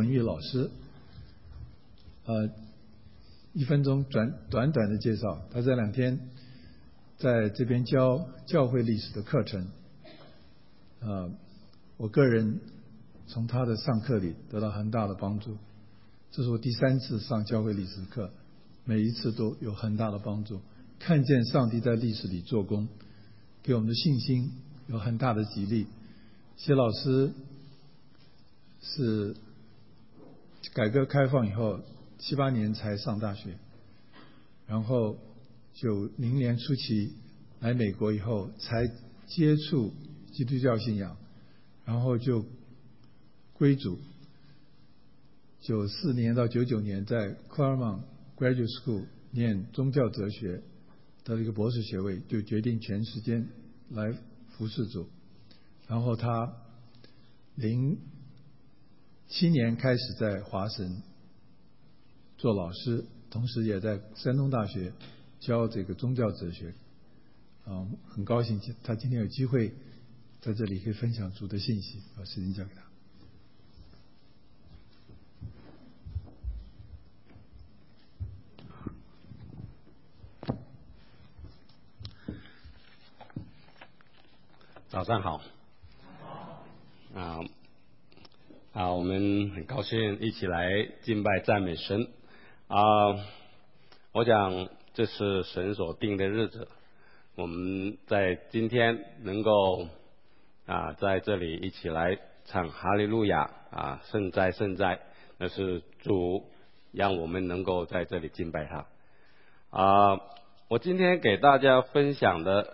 文玉老师。1分钟短的介绍，他这2天在这边教教会历史的课程。我个人从他的上课里得到很大的帮助。这是我第3次上教会历史课，每一次都有很大的帮助，看见上帝在历史里做工，给我们的信心有很大的激励。谢老师是改革开放以后7、8年才上大学，然后90年初期来美国以后才接触基督教信仰，然后就归主。94年到99年在 Claremont Graduate School 念宗教哲学，得了一个博士学位，就决定全时间来服侍主。然后他07年开始在华神做老师，同时也在山东大学教这个宗教哲学。很高兴他今天有机会在这里可以分享主的信息，把时间交给他。 早上好。我们很高兴一起来敬拜赞美神。我想这是神所定的日子，我们在今天能够在这里一起来唱哈利路亚圣哉圣哉，那是主让我们能够在这里敬拜他。我今天给大家分享的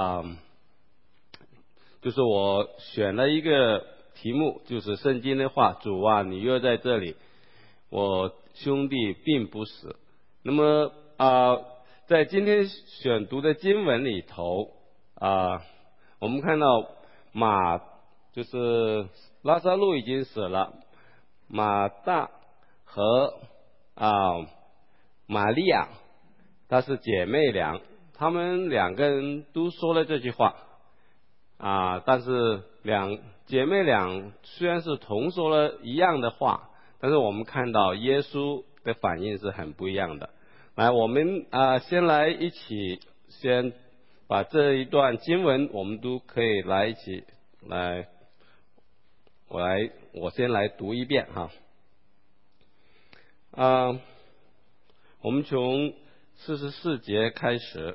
就是我选了一个题目，就是圣经的话，主啊，你若在这里，我兄弟并不死。那么在今天选读的经文里头我们看到就是拉撒路已经死了，马大和玛利亚她是姐妹俩，她们2个人都说了这句话但是姐妹俩虽然是同说了一样的话，但是我们看到耶稣的反应是很不一样的。来，我们先来一起先把这一段经文我们都可以来一起来，我先来读一遍我们从44节开始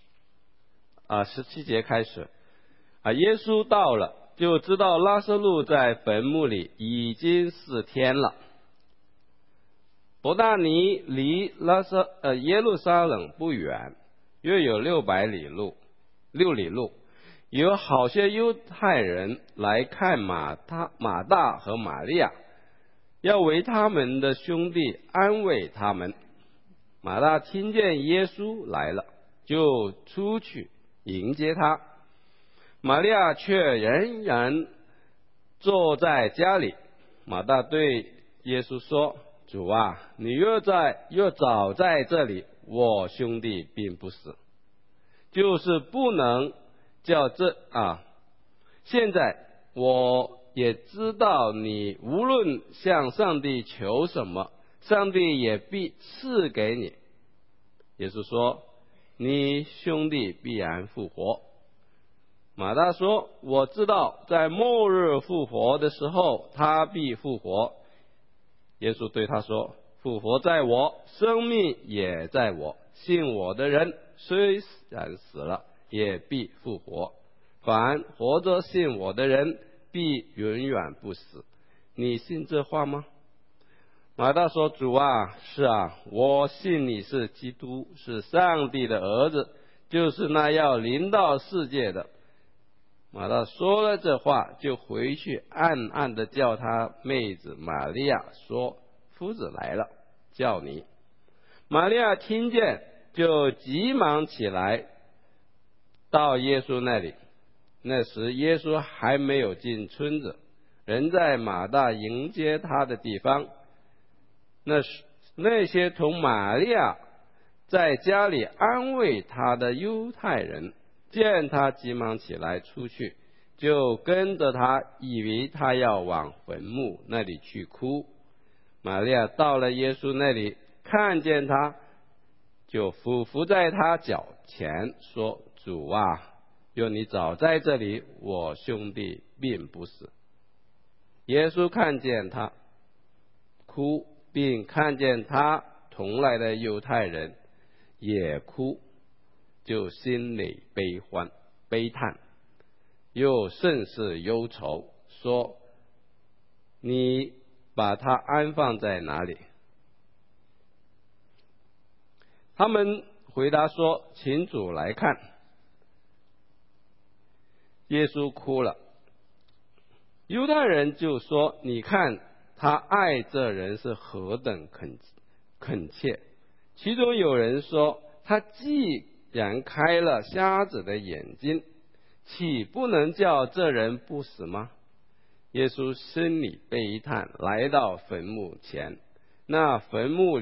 17节开始耶稣到了，就知道拉撒路在坟墓里已经4天了。伯大尼离耶路撒冷不远，约有6里路。有好些犹太人来看马大和玛利亚，要为他们的兄弟安慰他们。马大听见耶稣来了，就出去迎接他。玛利亚却仍然坐在家里。马大对耶稣说，主啊，你若早在这里，我兄弟并不死。就是不能叫现在我也知道你无论向上帝求什么，上帝也必赐给你。耶稣说，你兄弟必然复活。马大说，我知道在末日复活的时候，他必复活。耶稣对他说，复活在我，生命也在我，信我的人虽然死了，也必复活。凡活着信我的人，必永远不死。你信这话吗？马大说，主啊，是啊，我信你是基督，是上帝的儿子，就是那要临到世界的。马大说了这话，就回去暗暗地叫他妹子玛利亚说，夫子来了，叫你。玛利亚听见，就急忙起来到耶稣那里。那时耶稣还没有进村子，人在马大迎接他的地方。那些同玛利亚在家里安慰他的犹太人，见他急忙起来出去，就跟着他，以为他要往坟墓那里去哭。 玛利亚到了耶稣那里，看见他，就俯伏在他脚前说：主啊，若你早在这里，我兄弟并不死。耶稣看见他哭，并看见他同来的犹太人也哭，就心里悲叹，又甚是忧愁，说：你把他安放在哪里？他们回答说：请主来看。耶稣哭了。犹太人就说：你看他爱这人是何等恳切。其中有人说：他既然开了瞎子的眼睛，岂不能叫这人不死吗？耶稣心里悲叹，来到坟墓前。那坟墓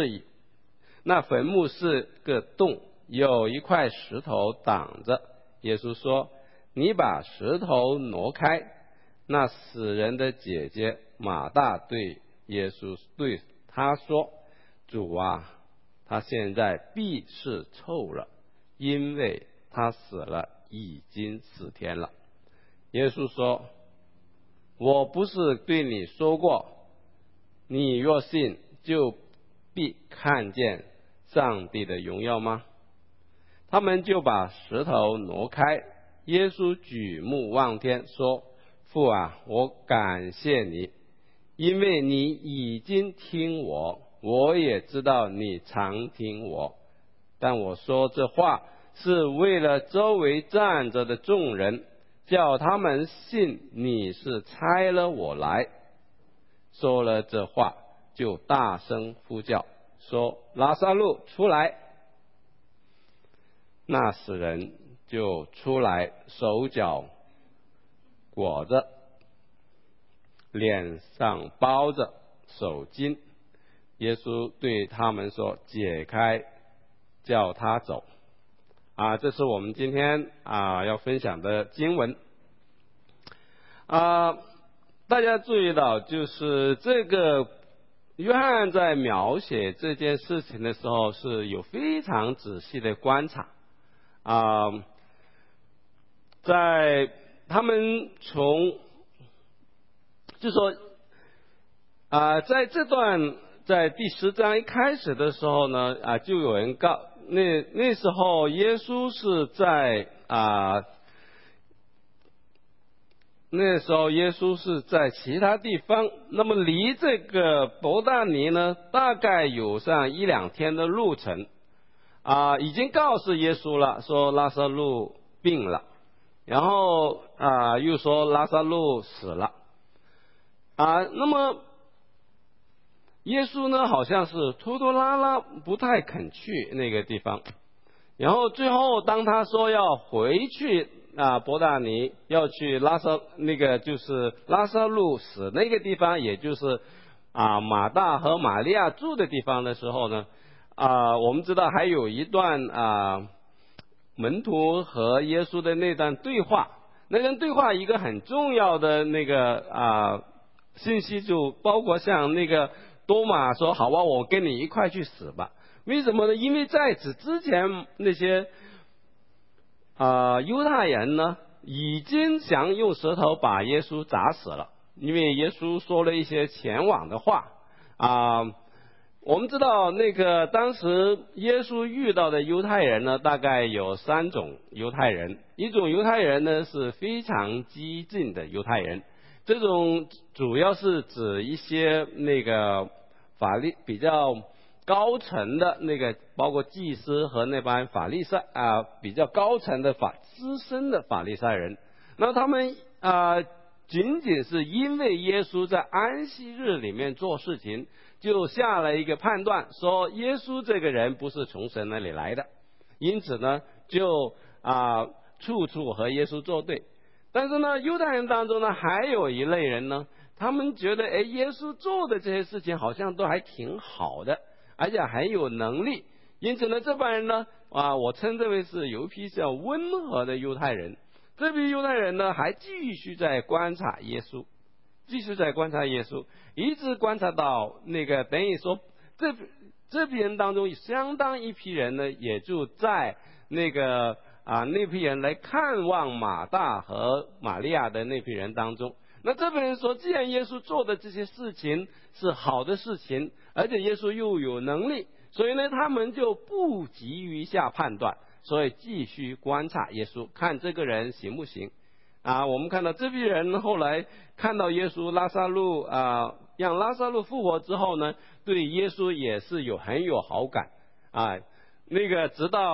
是个洞，有一块石头挡着。耶稣说：你把石头挪开。那死人的姐姐马大对他说：主啊，他现在必是臭了，因为他死了已经4天了。耶稣说：我不是对你说过，你若信，就必看见上帝的荣耀吗？他们就把石头挪开。耶稣举目望天，说：父啊，我感谢你，因为你已经听我，我也知道你常听我。但我说这话是为了周围站着的众人，叫他们信你是差了我来。说了这话，就大声呼叫，说：拉撒路出来！那死人就出来，手脚裹着，脸上包着手巾。耶稣对他们说：解开，叫他走。这是我们今天要分享的经文。大家注意到，就是这个约翰在描写这件事情的时候是有非常仔细的观察。在他们在这段在第10章一开始的时候呢，就有人那时候耶稣是在其他地方，那么离这个伯大尼呢，大概有上1-2天的路程。已经告诉耶稣了，说拉撒路病了，然后又说拉撒路死了。那么耶稣呢，好像是拖拖拉拉，不太肯去那个地方。然后最后当他说要回去伯大尼，要去就是拉撒路死那个地方，也就是马大和玛利亚住的地方的时候呢，我们知道还有一段门徒和耶稣的那段对话。那段对话一个很重要的信息，就包括像那个多马说：好吧，我跟你一块去死吧。为什么呢？因为在此之前那些犹太人呢，已经想用石头把耶稣砸死了，因为耶稣说了一些前往的话。我们知道当时耶稣遇到的犹太人呢，大概有3种犹太人。一种犹太人呢是非常激进的犹太人，这种主要是指一些法律比较高层的包括祭司和那班法利赛比较高层的资深的法利赛人。那他们仅仅是因为耶稣在安息日里面做事情，就下了一个判断，说耶稣这个人不是从神那里来的，因此呢就处处和耶稣作对。但是呢，犹太人当中呢，还有一类人呢，他们觉得耶稣做的这些事情好像都还挺好的，而且很有能力。因此呢，这帮人呢我称之为是有一批较温和的犹太人。这批犹太人呢，还继续在观察耶稣， 继续在观察耶稣，一直观察到那个等于说这批人当中相当一批人呢，也就在那个那批人来看望马大和玛利亚的那批人当中。那这批人说，既然耶稣做的这些事情是好的事情，而且耶稣又有能力，所以呢他们就不急于下判断，所以继续观察耶稣，看这个人行不行。我们看到这批人后来看到耶稣让拉撒路复活之后呢，对耶稣也是很有好感那个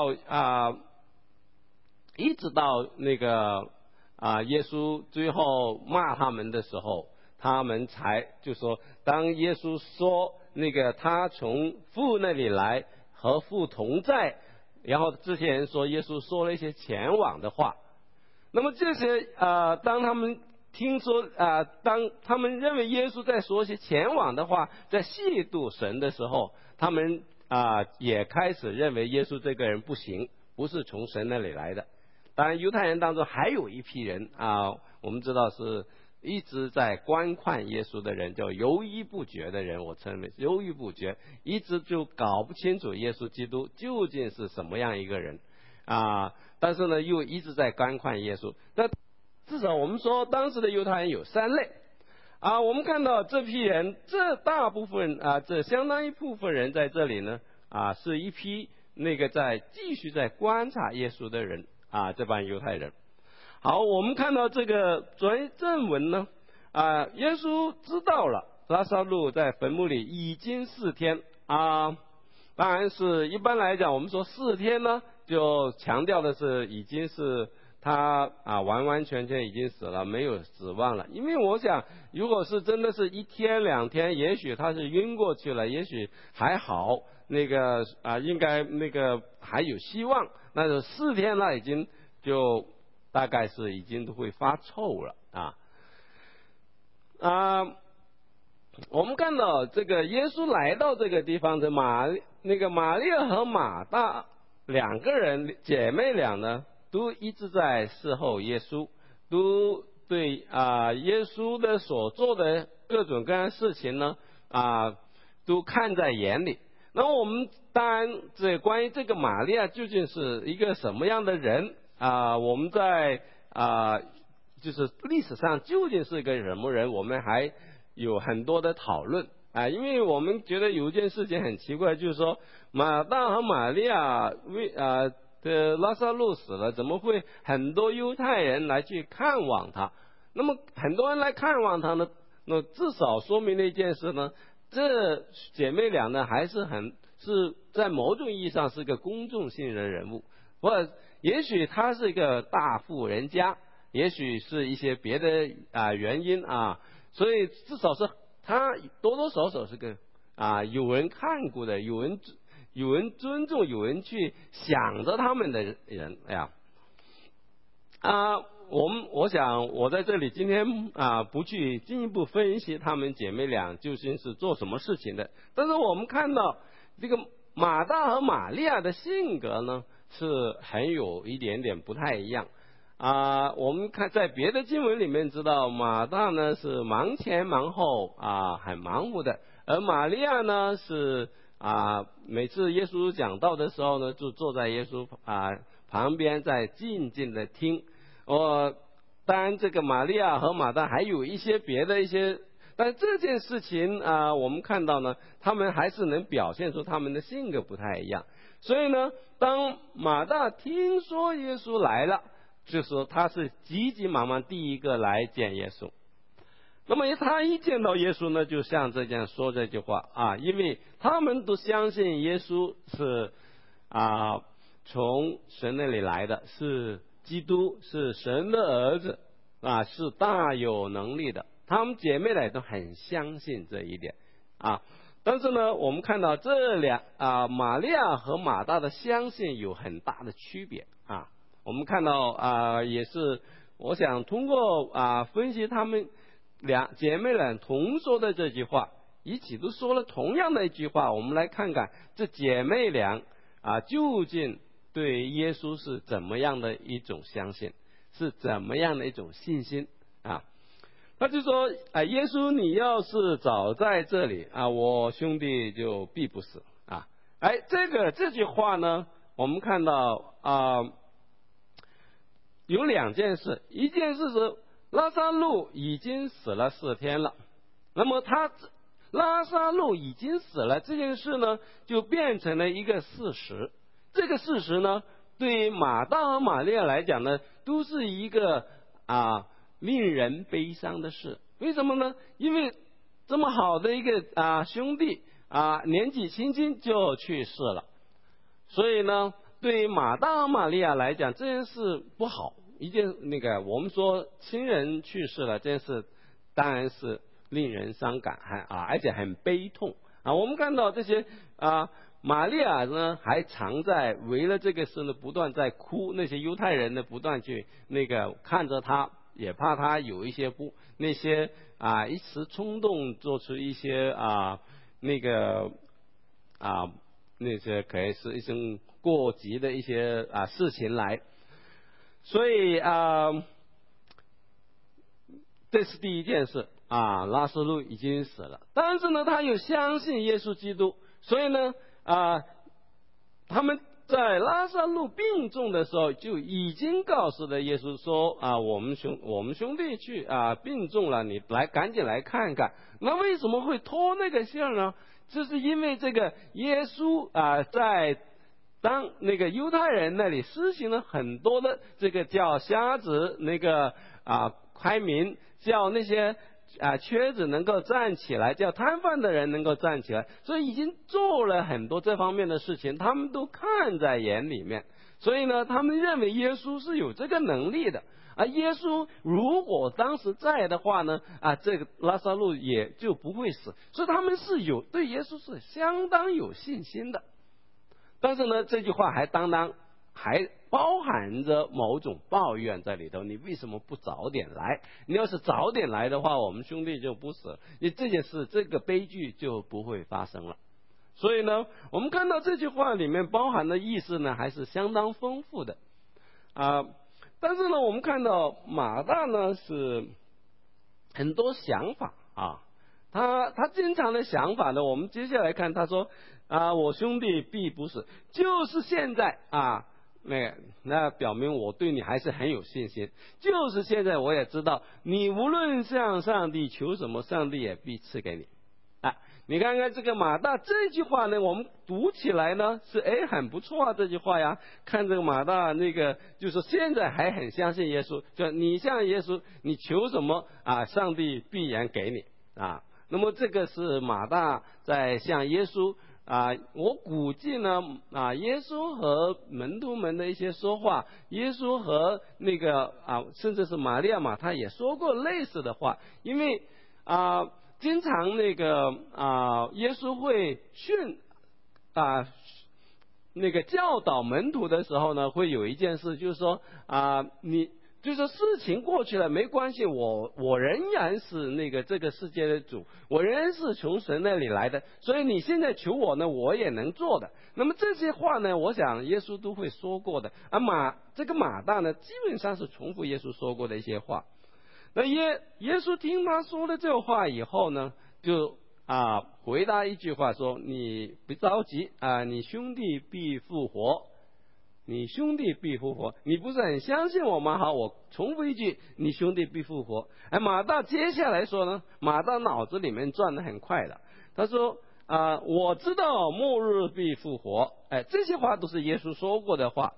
一直到那个耶稣最后骂他们的时候，他们才就说，当耶稣说那个他从父那里来和父同在，然后这些人说耶稣说了一些前往的话。那么这些当他们听说当他们认为耶稣在说一些前往的话，在亵渎神的时候，他们也开始认为耶稣这个人不行，不是从神那里来的。当然犹太人当中还有一批人我们知道是一直在观看耶稣的人，叫犹豫不决的人，我称为犹豫不决，一直就搞不清楚耶稣基督究竟是什么样一个人但是呢又一直在观看耶稣。那至少我们说当时的犹太人有3类我们看到这批人，这大部分这相当一部分人在这里呢是一批那个继续在观察耶稣的人这帮犹太人。好，我们看到这个正文呢耶稣知道了拉撒路在坟墓里已经4天当然是一般来讲我们说4天呢就强调的是已经是他完完全全已经死了，没有指望了。因为我想如果是真的是1天2天，也许他是晕过去了，也许还好，那个应该那个还有希望。那就4天了，已经就大概是已经都会发臭了我们看到这个耶稣来到这个地方的玛利亚和马大2个人姐妹俩呢，都一直在侍候耶稣，都对耶稣的所做的各种各样的事情呢都看在眼里。那么我们当然关于这个玛利亚究竟是一个什么样的人我们在就是历史上究竟是一个什么人，我们还有很多的讨论因为我们觉得有一件事情很奇怪，就是说马大和玛利亚的拉撒路死了，怎么会很多犹太人来去看望他？那么很多人来看望他呢，那至少说明了一件事呢，这姐妹俩呢还是在某种意义上是个公众性的人物，或者也许他是一个大富人家，也许是一些别的原因所以至少是他多多少少是个有人看过的，有人尊重，有人去想着他们的人我想我在这里今天不去进一步分析他们姐妹俩究竟是做什么事情的，但是我们看到这个马大和玛利亚的性格呢是很有一点点不太一样我们看在别的经文里面知道马大呢是忙前忙后很忙活的，而玛利亚呢是每次耶稣讲道的时候呢就坐在耶稣旁边在静静的听当然这个玛利亚和马大还有一些别的但这件事情我们看到呢他们还是能表现出他们的性格不太一样。所以呢当马大听说耶稣来了，就说他是急急忙忙第一个来见耶稣。那么他一见到耶稣呢，就像这样说这句话因为他们都相信耶稣是从神那里来的，是基督，是神的儿子是大有能力的。他们姐妹俩都很相信这一点但是呢我们看到这玛利亚和马大的相信有很大的区别我们看到也是我想通过分析他们姐妹俩同说的这句话，一起都说了同样的一句话，我们来看看这姐妹俩究竟对耶稣是怎么样的一种相信，是怎么样的一种信心他就说啊，耶稣你要是早在这里啊，我兄弟就必不死啊。这句话呢，我们看到有两件事，一件事是拉撒路已经死了4天了，那么拉撒路已经死了这件事呢，就变成了一个事实。这个事实呢，对于马大和玛利亚来讲呢，都是一个令人悲伤的事。为什么呢？因为这么好的一个兄弟年纪轻轻就去世了，所以呢，对于马大和玛利亚来讲，这件事不好。我们说亲人去世了这件事，当然是令人伤感，而且很悲痛我们看到这些玛利亚呢，还常在为了这个事呢不断在哭，那些犹太人呢不断去看着他，也怕他有一些一时冲动做出一些那些可以是一种过急的一些事情来。所以这是第一件事拉撒路已经死了，但是呢他又相信耶稣基督，所以呢他们在拉撒路病重的时候就已经告诉了耶稣说我们兄弟去病重了，你赶紧来看看。那为什么会拖那个信儿呢？就是因为这个耶稣在当那个犹太人那里施行了很多的这个叫瞎子开明，叫那些瘸子能够站起来，叫瘫痪的人能够站起来，所以已经做了很多这方面的事情，他们都看在眼里面。所以呢，他们认为耶稣是有这个能力的耶稣如果当时在的话呢这个拉撒路也就不会死，所以他们是对耶稣是相当有信心的。但是呢，这句话还包含着某种抱怨在里头，你为什么不早点来？你要是早点来的话，我们兄弟就不死，这件事这个悲剧就不会发生了。所以呢，我们看到这句话里面包含的意思呢，还是相当丰富的但是呢，我们看到马大呢是很多想法他经常的想法呢，我们接下来看，他说我兄弟必不死，就是现在那表明我对你还是很有信心。就是现在我也知道，你无论向上帝求什么，上帝也必赐给你你看看这个马大这句话呢，我们读起来呢是很不错这句话呀。看这个马大就是现在还很相信耶稣，就你向耶稣，你求什么上帝必然给你那么这个是马大在向耶稣我估计呢耶稣和门徒们的一些说话，耶稣和甚至是玛利亚他也说过类似的话。因为经常耶稣会教导门徒的时候呢，会有一件事，就是说就是说事情过去了没关系，我仍然是这个世界的主，我仍然是从神那里来的，所以你现在求我呢，我也能做的。那么这些话呢，我想耶稣都会说过的这个马大呢，基本上是重复耶稣说过的一些话。那耶稣听他说了这话以后呢，就回答一句话说，你不着急你兄弟必复活，你兄弟必复活，你不是很相信我吗？好，我重复一句，你兄弟必复活。马大接下来说呢，马大脑子里面转得很快的，他说我知道末日必复活。这些话都是耶稣说过的话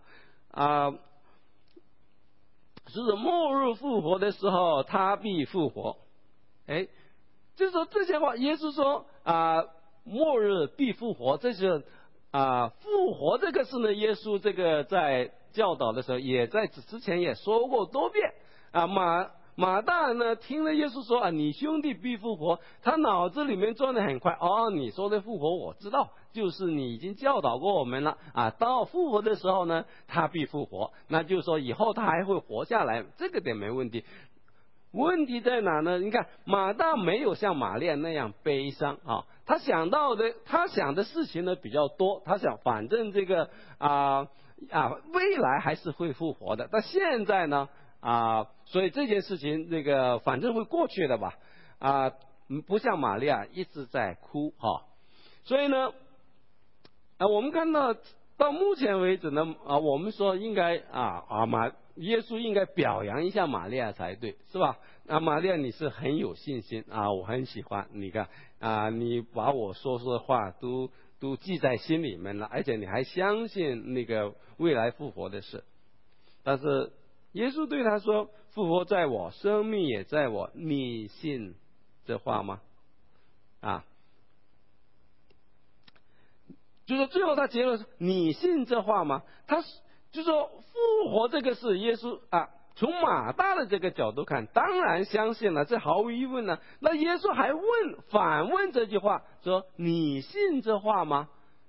是末日复活的时候他必复活。就是说这些话，耶稣说末日必复活，这是复活这个事呢，耶稣在教导的时候，也在之前也说过多遍马大呢听了耶稣说你兄弟必复活，他脑子里面转得很快你说的复活我知道，就是你已经教导过我们了到复活的时候呢，他必复活，那就是说以后他还会活下来，这个点没问题。问题在哪呢？你看马大没有像玛利亚那样悲伤他想的事情呢比较多，他想反正这个未来还是会复活的，但现在呢所以这件事情反正会过去的吧，不像玛利亚一直在哭所以呢，我们看到目前为止呢，我们说应该耶稣应该表扬一下玛利亚才对，是吧？玛利亚你是很有信心我很喜欢，你看你把我说的话都记在心里面了，而且你还相信未来复活的事。但是耶稣对他说：“复活在我，生命也在我，你信这话吗？”就是最后他结论是：“你信这话吗？”他就说复活这个事，耶稣从马大的这个角度看，当然相信了，这毫无疑问呢。那耶稣还反问这句话说：“你信这话吗？”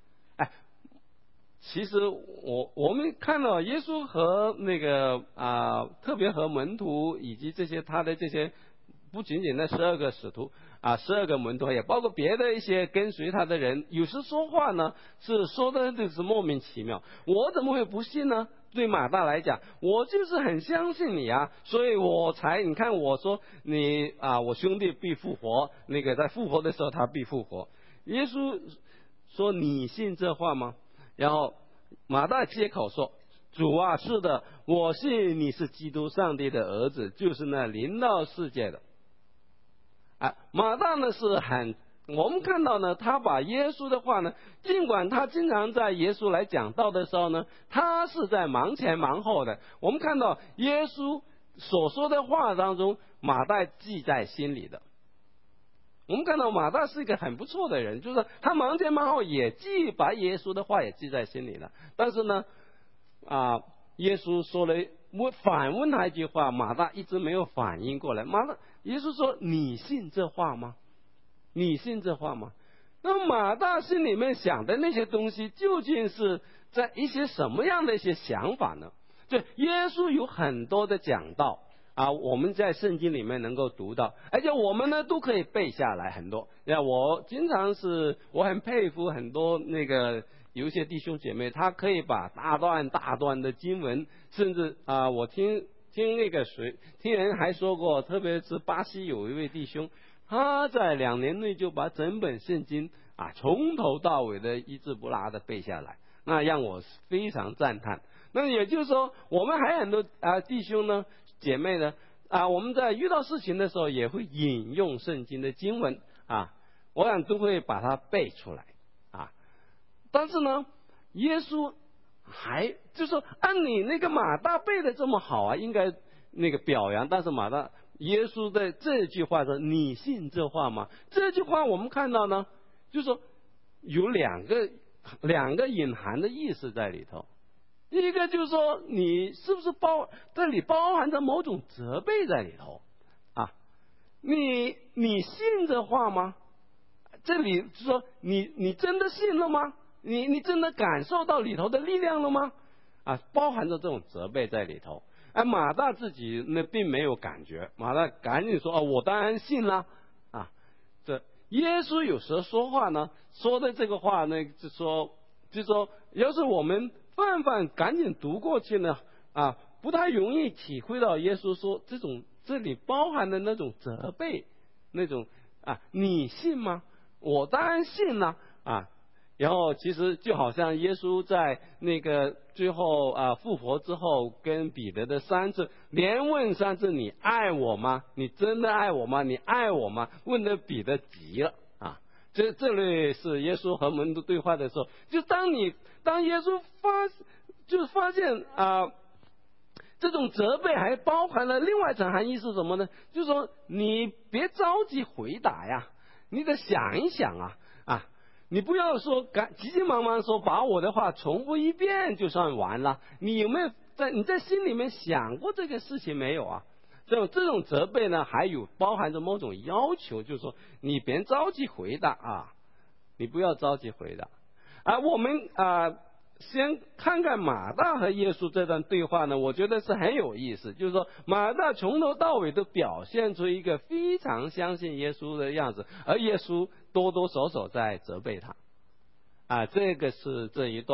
其实我们看到耶稣和特别和门徒以及他的这些不仅仅那12个使徒12个门徒，也包括别的一些跟随他的人，有时说话呢是说的就是莫名其妙，我怎么会不信呢？对马大来讲，我就是很相信你所以我才你看我说你我兄弟必复活，在复活的时候他必复活。耶稣说：“你信这话吗？”然后马大接口说：“主啊，是的，我信你是基督上帝的儿子，就是那临到世界的。”马大呢我们看到呢，他把耶稣的话呢，尽管他经常在耶稣来讲道的时候呢，他是在忙前忙后的。我们看到耶稣所说的话当中，马大记在心里的。我们看到马大是一个很不错的人，就是他忙前忙后也把耶稣的话也记在心里了。但是呢，耶稣说了反问他一句话，马大一直没有反应过来。耶稣说：“你信这话吗？你信这话吗？”那么马大心里面想的那些东西，究竟是在一些什么样的一些想法呢？就耶稣有很多的讲道我们在圣经里面能够读到，而且我们呢都可以背下来很多。我很佩服很多有一些弟兄姐妹，他可以把大段的经文，甚至我听人还说过，特别是巴西有一位弟兄，他在2年内就把整本圣经从头到尾的一字不落的背下来，那让我非常赞叹。那也就是说，我们还有很多弟兄呢姐妹呢我们在遇到事情的时候也会引用圣经的经文我想都会把它背出来但是呢，耶稣还就是说按你马大背的这么好应该表扬。但是耶稣的这句话说：“你信这话吗？”这句话我们看到呢，就是说有两个隐含的意思在里头。一个就是说，你是不是这里包含着某种责备在里头你信这话吗？这里是说你真的信了吗？你真的感受到里头的力量了吗？包含着这种责备在里头。马大自己并没有感觉，马大赶紧说：“我当然信了。”这耶稣有时候说话呢，说的这个话呢，就说要是我们泛赶紧读过去呢不太容易体会到耶稣说这里包含的那种责备，那种你信吗？我当然信了然后其实就好像耶稣在最后复活之后，跟彼得的3次连问3次：“你爱我吗？你真的爱我吗？你爱我吗？”问得彼得急了这类是耶稣和门徒对话的时候，就当耶稣发现这种责备还包含了另外一层含义是什么呢？就是说你别着急回答呀，你得想一想你不要说急急忙忙说把我的话重复一遍就算完了。你有没有你在心里面想过这个事情没有这种责备呢，还有包含着某种要求，就是说你别着急回答你不要着急回答我们先看看马大和耶稣这段对话呢，我觉得是很有意思。就是说马大从头到尾都表现出一个非常相信耶稣的样子，而耶稣多多少少在责备他这个是这一段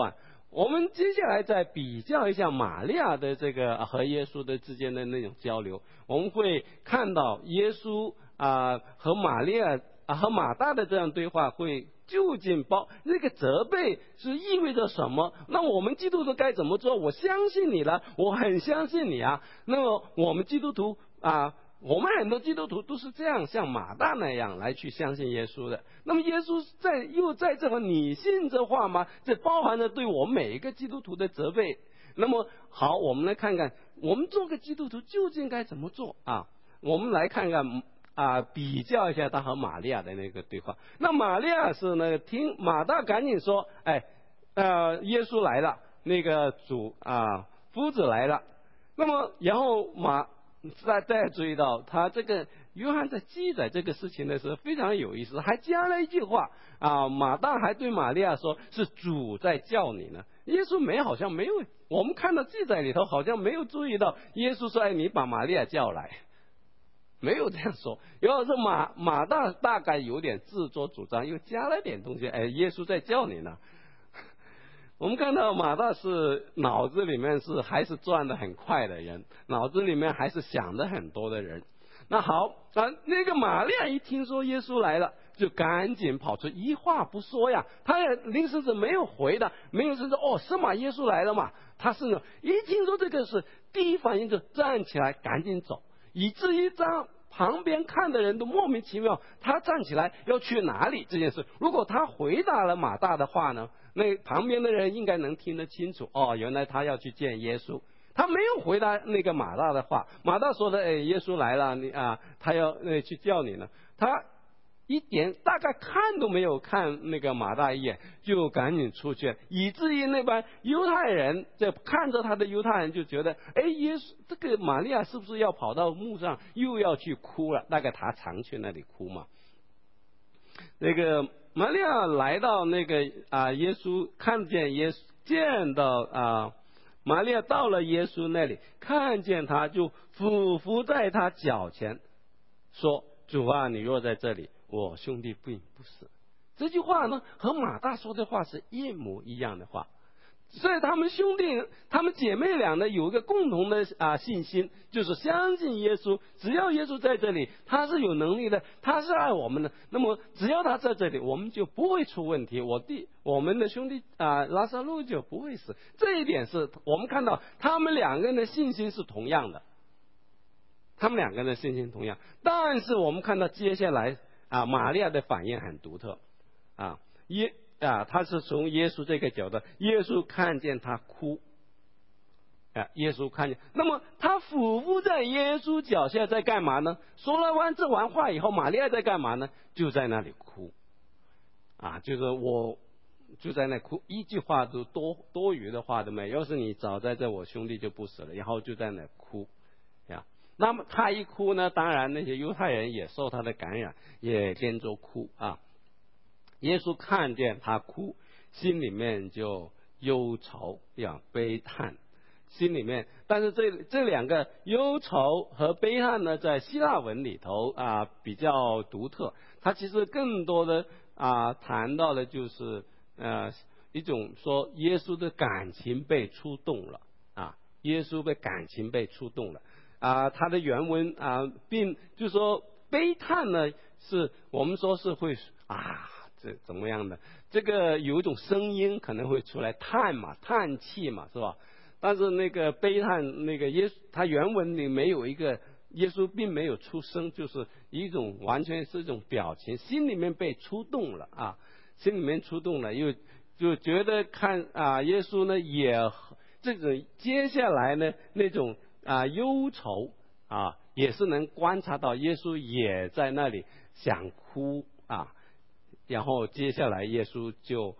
我们接下来再比较一下玛利亚的这个和耶稣的之间的那种交流，我们会看到耶稣和玛利亚和马大的这样对话会究竟那个责备是意味着什么？那我们基督徒该怎么做？我相信你了，我很相信你啊。那么我们基督徒我们很多基督徒都是这样像马大那样来去相信耶稣的。那么耶稣又在这个你信这话吗？这包含着对我们每一个基督徒的责备。那么好，我们来看看我们做个基督徒究竟该怎么做啊？我们来看看比较一下他和玛利亚的那个对话。那玛利亚是呢，听马大赶紧说，耶稣来了，那个夫子来了。那么然后再注意到他这个约翰在记载这个事情的时候非常有意思，还加了一句话马大还对玛利亚说，是主在叫你呢。耶稣好像没有，我们看到记载里头好像没有注意到耶稣说你把玛利亚叫来，没有这样说。要是马大概有点自作主张，又加了点东西，耶稣在叫你呢。我们看到马大是脑子里面还是转得很快的人，脑子里面还是想的很多的人。那好那个玛利亚一听说耶稣来了，就赶紧跑出，一话不说呀，他也临时没有回的，没有说是吗？耶稣来了嘛？他是呢，一听说这个事，第一反应就站起来赶紧走，以至于旁边看的人都莫名其妙，他站起来要去哪里这件事。如果他回答了马大的话呢，那旁边的人应该能听得清楚，原来他要去见耶稣。他没有回答那个马大的话，马大说的耶稣来了，他要去叫你呢，他一点大概看都没有看那个马大一眼，就赶紧出去，以至于那帮犹太人在看着他的犹太人就觉得，耶稣这个玛利亚是不是要跑到墓上又要去哭了？大概他常去那里哭嘛。那个玛利亚来到那个耶稣，看见耶稣，见到玛利亚到了耶稣那里，看见他就俯伏在他脚前，说：主啊，你若在这里，我兄弟并不死。这句话呢，和马大说的话是一模一样的话。所以他们姐妹俩呢，有一个共同的信心，就是相信耶稣。只要耶稣在这里，他是有能力的，他是爱我们的。那么只要他在这里，我们就不会出问题。我们的兄弟拉撒路就不会死。这一点是我们看到他们两个人的信心是同样的。他们两个人的信心同样，但是我们看到接下来玛利亚的反应很独特他是从耶稣这个角度，耶稣看见他哭耶稣看见，那么他俯伏在耶稣脚下在干嘛呢？说了这完话以后，玛利亚在干嘛呢？就在那里哭就是我就在那哭，一句话都多余的话都没有。要是你早在这，我兄弟就不死了。然后就在那哭那么他一哭呢，当然那些犹太人也受他的感染，也跟着哭耶稣看见他哭，心里面就忧愁悲叹，心里面。但是这两个忧愁和悲叹呢，在希腊文里头比较独特。它其实更多的谈到的就是一种说耶稣的感情被触动了耶稣的感情被触动了他的原文并就是说悲叹呢，是我们说是会这怎么样的？这个有一种声音可能会出来，叹气嘛，是吧？但是那个悲叹，那个耶稣，他原文里没有一个耶稣并没有出声，就是一种完全是一种表情，心里面被触动了心里面触动了，又就觉得看耶稣呢也这种接下来呢那种忧愁也是能观察到耶稣也在那里想哭然后接下来耶稣就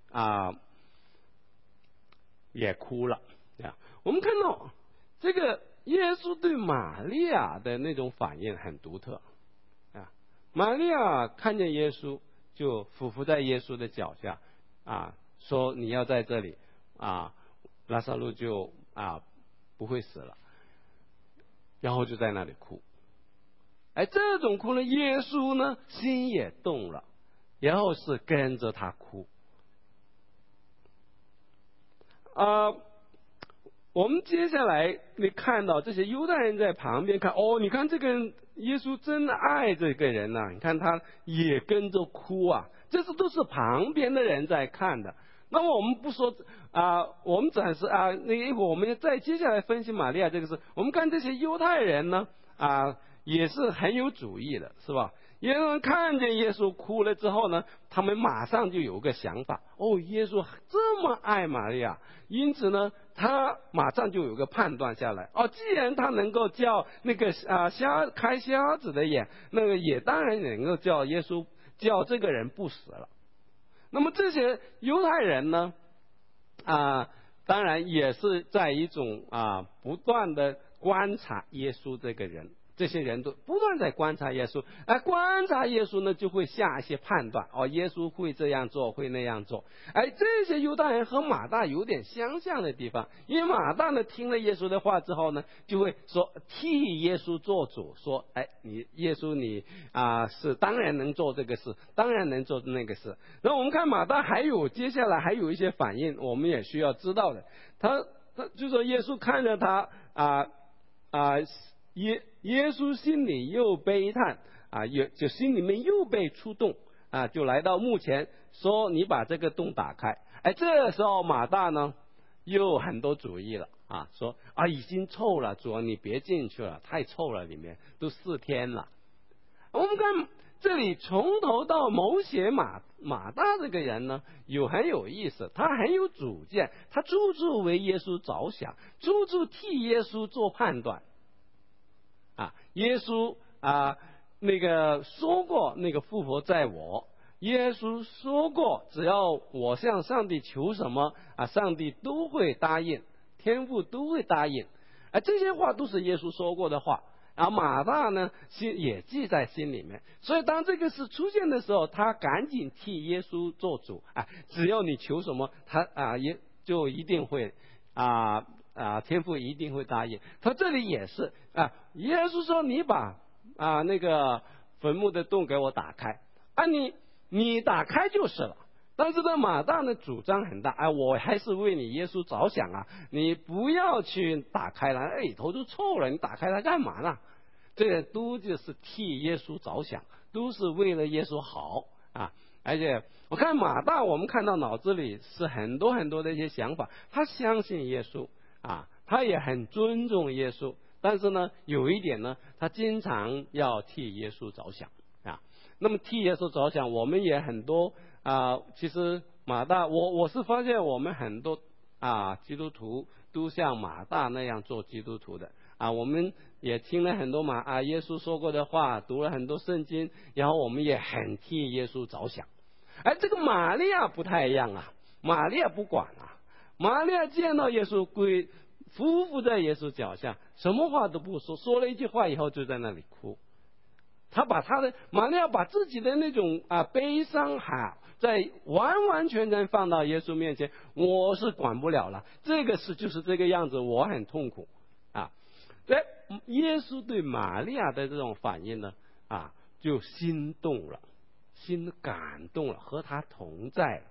也哭了我们看到这个耶稣对玛利亚的那种反应很独特玛利亚看见耶稣就俯伏在耶稣的脚下说你要在这里拉撒路就不会死了，然后就在那里哭。这种哭呢，耶稣呢心也动了，然后是跟着他哭。 我们接下来你看到这些犹太人在旁边看，你看这个人耶稣真爱这个人呐，你看他也跟着哭啊，这是都是旁边的人在看的。那么我们不说我们展示一会儿我们再接下来分析玛利亚这个事，我们看这些犹太人呢也是很有主意的，是吧？耶稣看见耶稣哭了之后呢，他们马上就有个想法，耶稣这么爱玛利亚，因此呢，他马上就有个判断下来，既然他能够叫那个开瞎子的眼，那个也当然能够叫耶稣叫这个人不死了。那么这些犹太人呢，当然也是在一种不断的观察耶稣这个人。这些人都不断在观察耶稣，观察耶稣呢，就会下一些判断，耶稣会这样做，会那样做。这些犹太人和马大有点相像的地方，因为马大呢听了耶稣的话之后呢，就会说替耶稣做主，说耶稣你是当然能做这个事，当然能做那个事。然后我们看马大接下来还有一些反应，我们也需要知道的。他就说耶稣看着他耶稣心里又悲叹就心里面又被触动就来到墓前说你把这个洞打开。这时候马大呢又很多主意了说已经臭了，主你别进去了，太臭了，里面都4天了。我们看这里从头到某写马大这个人呢很有意思，他很有主见，他处处为耶稣着想，处处替耶稣做判断耶稣那个说过那个复活在我，耶稣说过只要我向上帝求什么上帝都会答应，天父都会答应这些话都是耶稣说过的话马大呢也记在心里面，所以当这个事出现的时候，他赶紧替耶稣做主只要你求什么他也就一定会天父一定会答应。他这里也是耶稣说你把那个坟墓的洞给我打开你打开就是了。但是呢马大呢主张很大我还是为你耶稣着想你不要去打开了，里头都臭了，你打开它干嘛呢？这个都就是替耶稣着想，都是为了耶稣好而且我看马大，我们看到脑子里是很多很多的一些想法，他相信耶稣他也很尊重耶稣，但是呢有一点呢，他经常要替耶稣着想那么替耶稣着想，我们也很多其实马大我是发现我们很多基督徒都像马大那样做基督徒的我们也听了很多耶稣说过的话，读了很多圣经，然后我们也很替耶稣着想。这个玛利亚不太一样玛利亚不管玛利亚见到耶稣匍匐在耶稣脚下，什么话都不说，说了一句话以后就在那里哭。玛利亚把自己的那种悲伤在完完全全放到耶稣面前，我是管不了了，这个事就是这个样子，我很痛苦耶稣对玛利亚的这种反应呢就心动了，心感动了，和他同在了。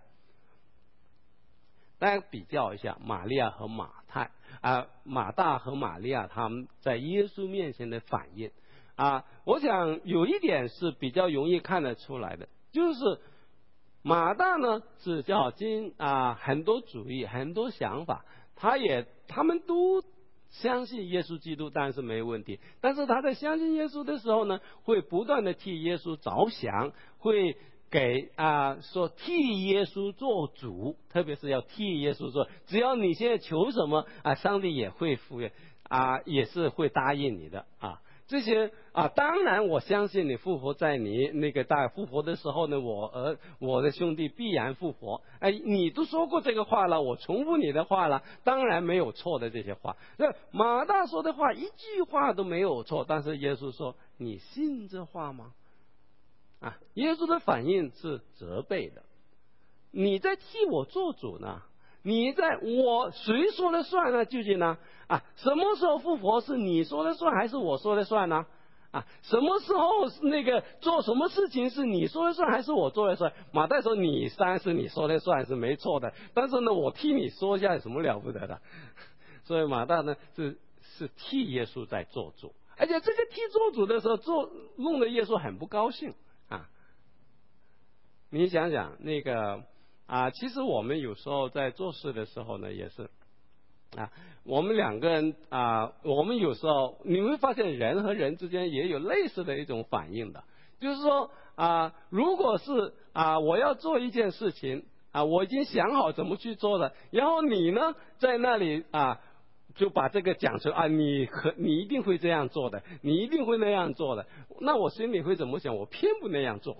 大家比较一下玛利亚和马大和玛利亚他们在耶稣面前的反应我想有一点是比较容易看得出来的，就是马大呢是较很多主意，很多想法，他们都相信耶稣基督，当然是没问题，但是他在相信耶稣的时候呢，会不断的替耶稣着想，会给说替耶稣做主，特别是要替耶稣做，只要你现在求什么上帝也会赴约也是会答应你的这些当然我相信你复活在你那个大复活的时候呢，我的兄弟必然复活你都说过这个话了，我重复你的话了，当然没有错的这些话。那马大说的话一句话都没有错，但是耶稣说你信这话吗耶稣的反应是责备的，你在替我做主呢，谁说了算呢？究竟呢什么时候复活是你说了算还是我说了算呢什么时候那个做什么事情是你说了算还是我做了算？马太说你当然是你说了算是没错的，但是呢我替你说一下有什么了不得的？所以马大呢是替耶稣在做主，而且这个替做主的时候弄得耶稣很不高兴啊。你想想那个其实我们有时候在做事的时候呢也是我们两个人我们有时候你会发现人和人之间也有类似的一种反应的，就是说如果是我要做一件事情我已经想好怎么去做了，然后你呢在那里就把这个讲成你一定会这样做的，你一定会那样做的，那我心里会怎么想？我偏不那样做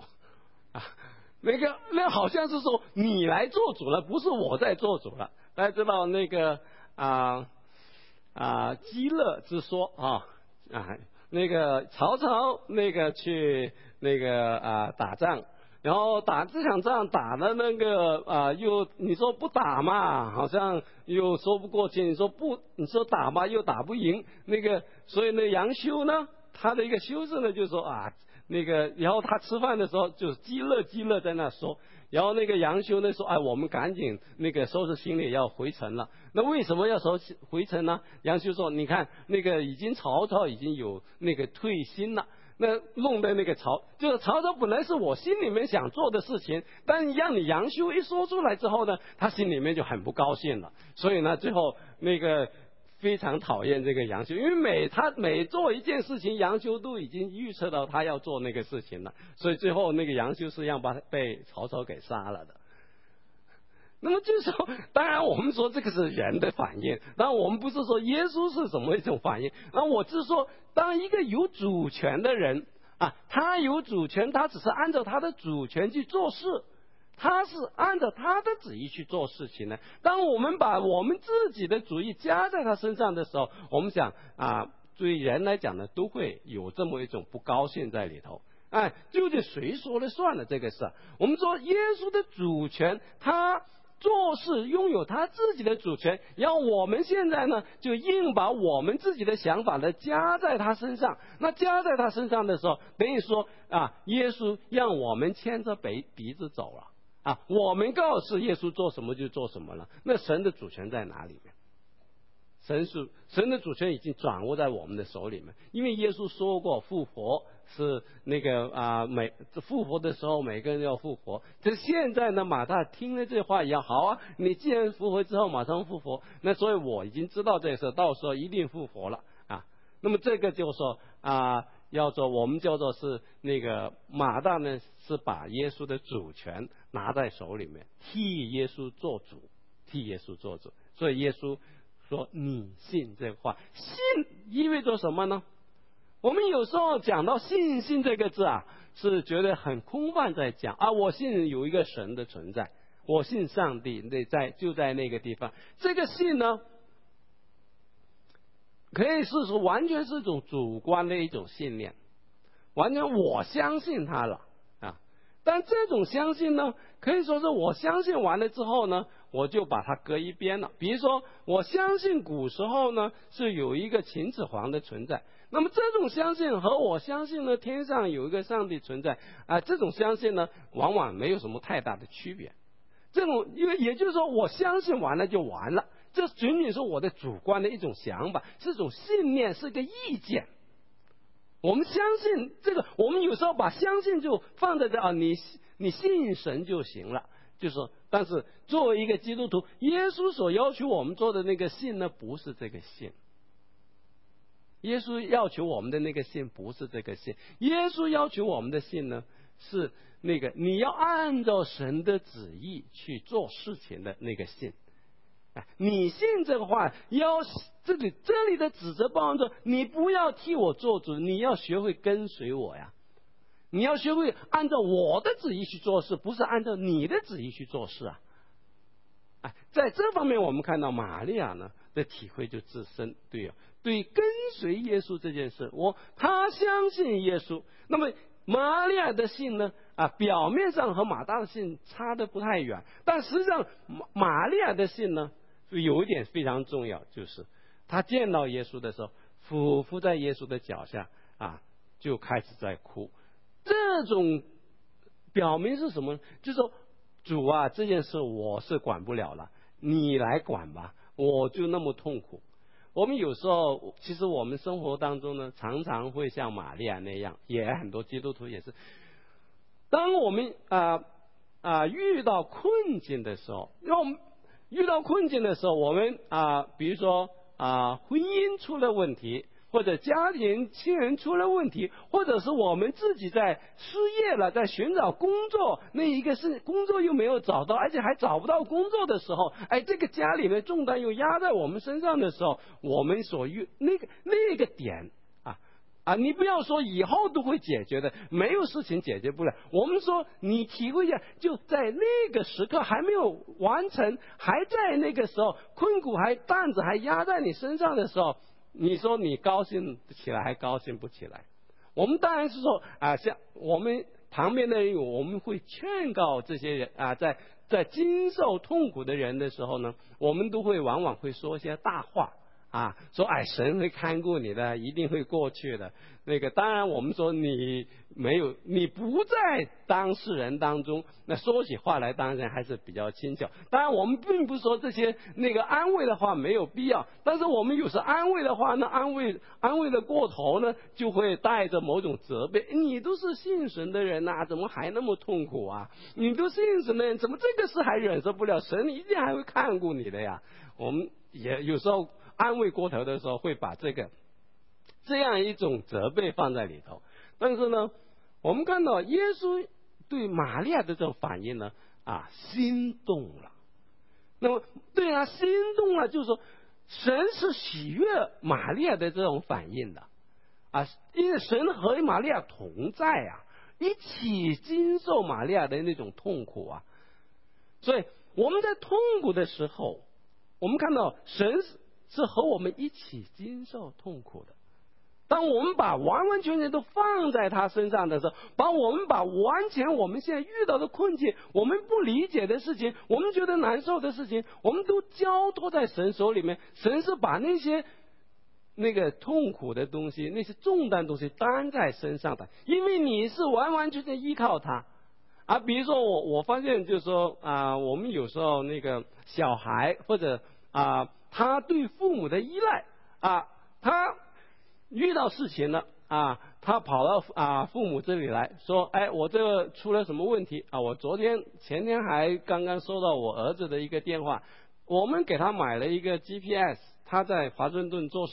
那好像是说你来做主了，不是我在做主了。大家知道那个基勒之说那个曹操那个去那个打仗，然后打这场仗打的那个又你说不打嘛，好像又说不过去；你说打嘛，又打不赢。那个所以那杨修呢，他的一个修士呢，就说那个，然后他吃饭的时候就是基勒在那说，然后那个杨修呢说我们赶紧那个收拾行李要回城了。那为什么要回城呢？杨修说你看那个曹操已经有那个退心了，那弄得那个就是曹操本来是我心里面想做的事情，但让你杨修一说出来之后呢，他心里面就很不高兴了，所以呢最后那个非常讨厌这个杨修，因为他每做一件事情，杨修都已经预测到他要做那个事情了，所以最后那个杨修是要被曹操给杀了的。那么就是说，当然我们说这个是人的反应，当然我们不是说耶稣是什么一种反应，那我只是说，当一个有主权的人他有主权，他只是按照他的主权去做事，他是按照他的旨意去做事情呢。当我们把我们自己的主意加在他身上的时候，我们想对人来讲呢，都会有这么一种不高兴在里头。究竟谁说了算了这个事？我们说耶稣的主权，他做事拥有他自己的主权，然后我们现在呢就硬把我们自己的想法呢加在他身上。那加在他身上的时候，等于说耶稣让我们牵着鼻子走了我们告诉耶稣做什么就做什么了。那神的主权在哪里面？神的主权已经掌握在我们的手里面，因为耶稣说过复活是那个复活的时候每个人要复活。这现在呢马大听了这话一样，好你既然复活之后马上复活，那所以我已经知道这事，到时候一定复活了那么这个就说我们叫做是那个马大呢是把耶稣的主权拿在手里面，替耶稣做主。所以耶稣说你信这话，信意味着什么呢？我们有时候讲到信这个字是觉得很空泛，在讲我信有一个神的存在，我信上帝就在那个地方。这个信呢可以是说完全是一种主观的一种信念，完全我相信他了但这种相信呢，可以说是我相信完了之后呢，我就把它搁一边了。比如说我相信古时候呢是有一个秦始皇的存在，那么这种相信和我相信呢天上有一个上帝存在这种相信呢往往没有什么太大的区别。这种因为也就是说我相信完了就完了，这仅仅是我的主观的一种想法，是一种信念，是一个意见。我们相信这个，我们有时候把相信就放在这你信神就行了，就是说，但是作为一个基督徒，耶稣所要求我们做的那个信呢，不是这个信。耶稣要求我们的那个信不是这个信，耶稣要求我们的信呢，是那个你要按照神的旨意去做事情的那个信。你信这个话，这里的指责包含着你不要替我做主，你要学会跟随我呀，你要学会按照我的旨意去做事，不是按照你的旨意去做事在这方面我们看到玛利亚呢的体会就自身对跟随耶稣这件事，他相信耶稣。那么玛利亚的信呢表面上和马大的信差得不太远，但实际上玛利亚的信呢就有一点非常重要，就是他见到耶稣的时候俯伏在耶稣的脚下就开始在哭。这种表明是什么？就是说，主啊，这件事我是管不了了，你来管吧，我就那么痛苦。我们有时候，其实我们生活当中呢，常常会像玛利亚那样，也很多基督徒也是，当我们遇到困境的时候，我们比如说婚姻出了问题，或者家庭亲人出了问题，或者是我们自己在失业了，在寻找工作，那一个是工作又没有找到，而且还找不到工作的时候，这个家里面重担又压在我们身上的时候，我们所遇那个点你不要说以后都会解决的，没有事情解决不了。我们说你体会一下，就在那个时刻还没有完成，还在那个时候困苦担子还压在你身上的时候，你说你高兴起来还高兴不起来？我们当然是说像我们旁边的人，我们会劝告这些人在经受痛苦的人的时候呢，我们都会往往会说一些大话。说神会看顾你的，一定会过去的。当然我们说你不在当事人当中，那说起话来当然还是比较轻巧。当然我们并不是说这些安慰的话没有必要，但是我们有时安慰的话呢，安慰的过头呢，就会带着某种责备。你都是信神的人怎么还那么痛苦啊？你都信神的人，怎么这个事还忍受不了？神一定还会看顾你的呀。我们也有时候安慰过头的时候，会把这样一种责备放在里头。但是呢，我们看到耶稣对玛利亚的这种反应呢，心动了。那么对心动了，就是说神是喜悦玛利亚的这种反应的因为神和玛利亚同在一起经受玛利亚的那种痛苦所以我们在痛苦的时候，我们看到神是和我们一起经受痛苦的。当我们把完完全全都放在他身上的时候，我们现在遇到的困境，我们不理解的事情，我们觉得难受的事情，我们都交托在神手里面。神是把那些痛苦的东西，那些重担东西担在身上的，因为你是完完全全依靠他比如说我发现就是说我们有时候小孩或者他对父母的依赖他遇到事情了他跑到父母这里来说，我这个出了什么问题我前天还刚刚收到我儿子的一个电话，我们给他买了一个 GPS， 他在华盛顿做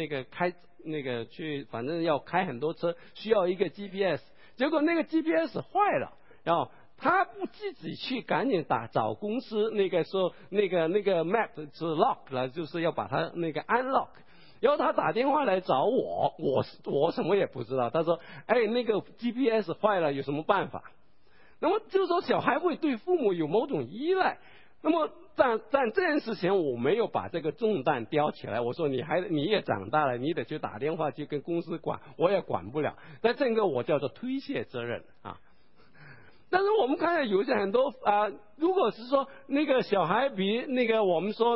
去，反正要开很多车，需要一个 GPS， 结果那个 GPS 坏了，然后他不自己去赶紧找公司说那个 map 是 lock 了，就是要把它unlock。然后他打电话来找我什么也不知道。他说那个 GPS 坏了，有什么办法？那么就是说小孩会对父母有某种依赖。那么但这件事情我没有把这个重担叼起来，我说你也长大了，你得去打电话去跟公司管，我也管不了。但这个我叫做推卸责任但是我们看到有些很多如果是说小孩比我们说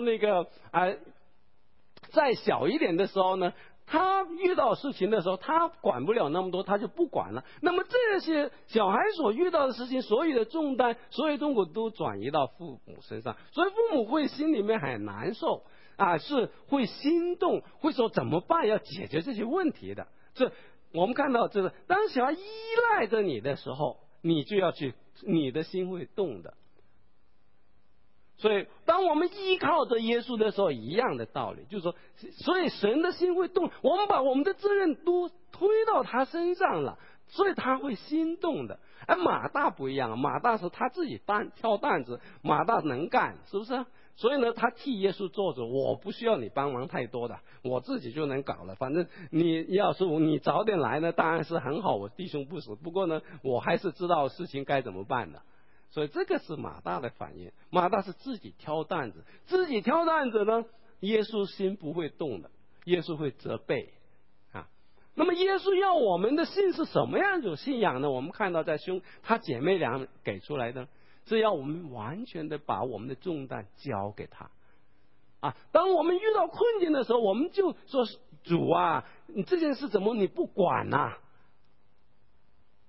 再小一点的时候呢，他遇到事情的时候，他管不了那么多，他就不管了。那么这些小孩所遇到的事情，所有的重担，所有痛苦都转移到父母身上，所以父母会心里面很难受是会心动，会说怎么办，要解决这些问题的。这我们看到，就是当小孩依赖着你的时候，你就要去，你的心会动的。所以当我们依靠着耶稣的时候，一样的道理，就是说，所以神的心会动，我们把我们的责任都推到他身上了，所以他会心动的。而马大不一样，马大是他自己挑担子，马大能干，是不是所以呢，他替耶稣做主，我不需要你帮忙太多的，我自己就能搞了。反正要是你早点来呢，当然是很好，我弟兄不死。不过呢，我还是知道事情该怎么办的。所以这个是马大的反应，马大是自己挑担子，呢，耶稣心不会动的，耶稣会责备那么耶稣要我们的信是什么样一种信仰呢？我们看到在他姐妹俩给出来的，是要我们完全的把我们的重担交给他当我们遇到困境的时候，我们就说主你这件事怎么你不管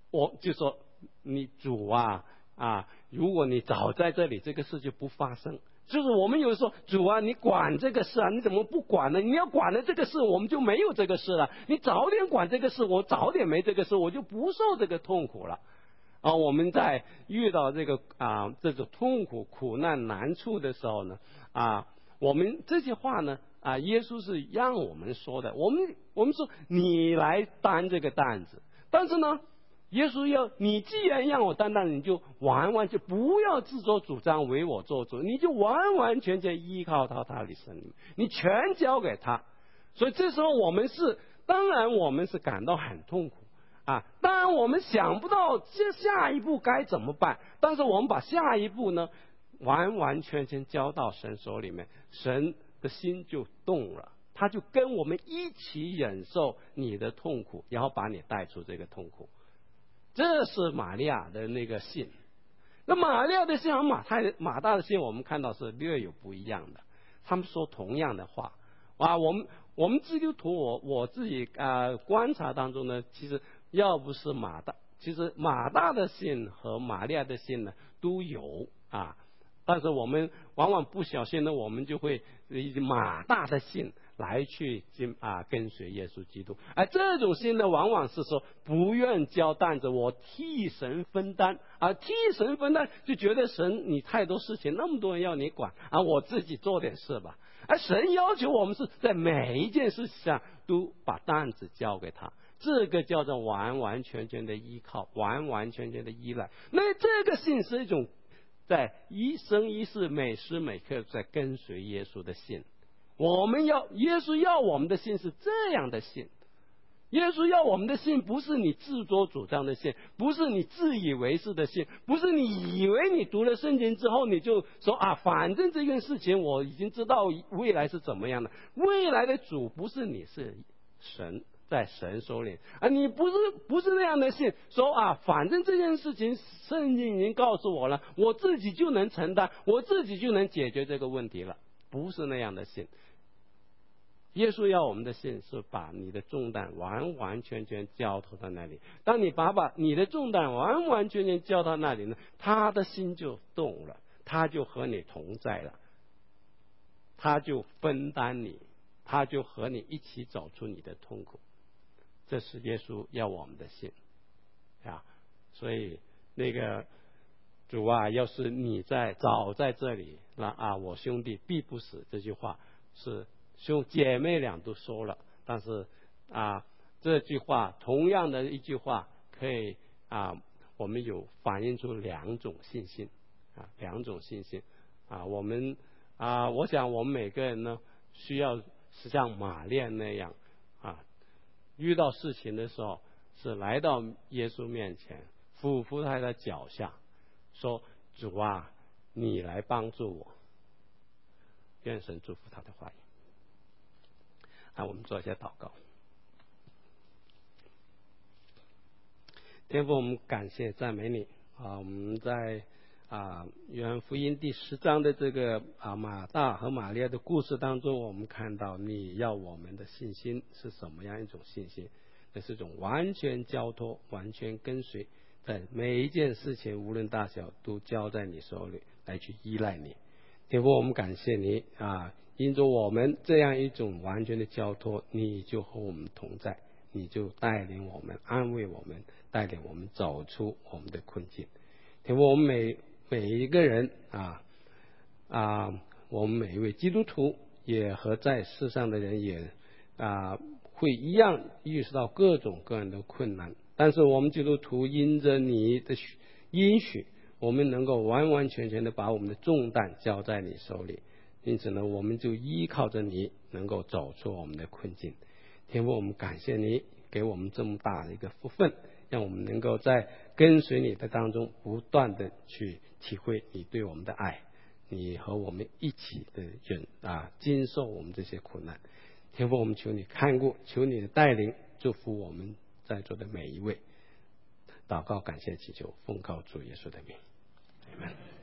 我就说你主啊，如果你早在这里，这个事就不发生。就是我们有时候主啊，你管这个事啊，你怎么不管呢？你要管了这个事，我们就没有这个事了。你早点管这个事，我早点没这个事，我就不受这个痛苦了。我们在遇到这个这种痛苦、苦难、难处的时候呢，我们这些话呢，耶稣是让我们说的。我们说你来担这个担子，但是呢，耶稣要你既然让我担当，你就完完全不要自作主张为我做主，你就完完全全依靠到他的生命，你全交给他。所以这时候当然我们是感到很痛苦当然我们想不到这下一步该怎么办，但是我们把下一步呢完完全全交到神手里面，神的心就动了，他就跟我们一起忍受你的痛苦，然后把你带出这个痛苦。这是玛利亚的那个信。那玛利亚的信和马大的信我们看到是略有不一样的，他们说同样的话我们基督徒我自己观察当中呢，其实要不是其实马大的信和玛利亚的信呢都有但是我们往往不小心呢，我们就会以马大的信来去跟随耶稣基督。这种信呢，往往是说不愿交担子，我替神分担替神分担，就觉得神你太多事情，那么多人要你管我自己做点事吧。神要求我们是在每一件事上都把担子交给他，这个叫做完完全全的依靠，完完全全的依赖。那这个信是一种在一生一世每时每刻在跟随耶稣的信。耶稣要我们的信是这样的信，耶稣要我们的信不是你自作主张的信，不是你自以为是的信，不是你以为你读了圣经之后你就说反正这件事情我已经知道未来是怎么样的。未来的主不是你，是神，在神手里你不是那样的信，说反正这件事情圣经已经告诉我了，我自己就能承担，我自己就能解决这个问题了，不是那样的信。耶稣要我们的信是把你的重担完完全全交托到那里，当你把你的重担完完全全交到那里呢，他的心就动了，他就和你同在了，他就分担你，他就和你一起走出你的痛苦。这是耶稣要我们的信所以那个主要是你早在这里我兄弟必不死，这句话是姐妹俩都说了，但是这句话同样的一句话可以我们有反映出两种信心我想我们每个人呢需要是像玛利亚那样遇到事情的时候是来到耶稣面前，俯伏他的脚下，说主你来帮助我。愿神祝福他的话语。我们做一下祷告。天父，我们感谢赞美你我们在约翰福音第10章的这个马大和玛利亚的故事当中，我们看到你要我们的信心是什么样一种信心，那是一种完全交托，完全跟随，在每一件事情无论大小都交在你手里来去依赖你。天父，我们感谢你因着我们这样一种完全的交托，你就和我们同在，你就带领我们，安慰我们，带领我们走出我们的困境。天父，我们每一个人我们每一位基督徒也和在世上的人也会一样遇到各种各样的困难，但是我们基督徒因着你的应许，我们能够完完全全的把我们的重担交在你手里，因此呢，我们就依靠着你能够走出我们的困境。天父，我们感谢你给我们这么大的一个福分，让我们能够在跟随你的当中不断的去体会你对我们的爱，你和我们一起的经受我们这些苦难。天父，我们求你看顾，求你的带领，祝福我们在座的每一位。祷告感谢祈求，奉靠主耶稣的名，阿们。